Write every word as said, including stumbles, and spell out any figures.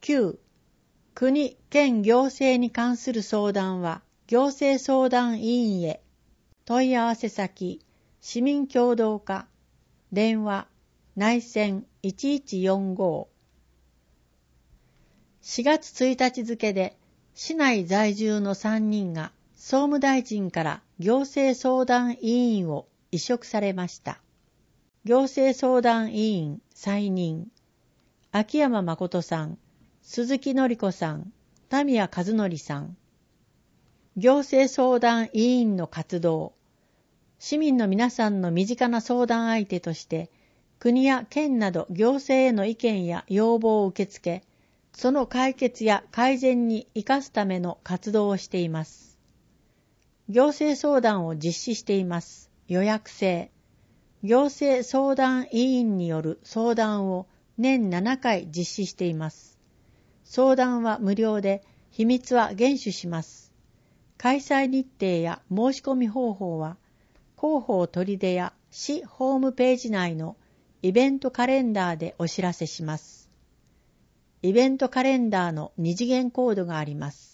きゅう、国・県行政に関する相談は行政相談委員へ。問い合わせ先、市民協働課、電話、内線いちいちよんご。しがつついたち付で、市内在住のさんにんが総務大臣から行政相談委員を委嘱されました。行政相談委員再任、秋山誠さん、鈴木典子さん、田宮和則さん。行政相談委員の活動。市民の皆さんの身近な相談相手として、国や県など行政への意見や要望を受け付け、その解決や改善に生かすための活動をしています。行政相談を実施しています。予約制。行政相談委員による相談を年ななかい実施しています。相談は無料で、秘密は厳守します。開催日程や申し込み方法は、広報取手や市ホームページ内のイベントカレンダーでお知らせします。イベントカレンダーの二次元コードがあります。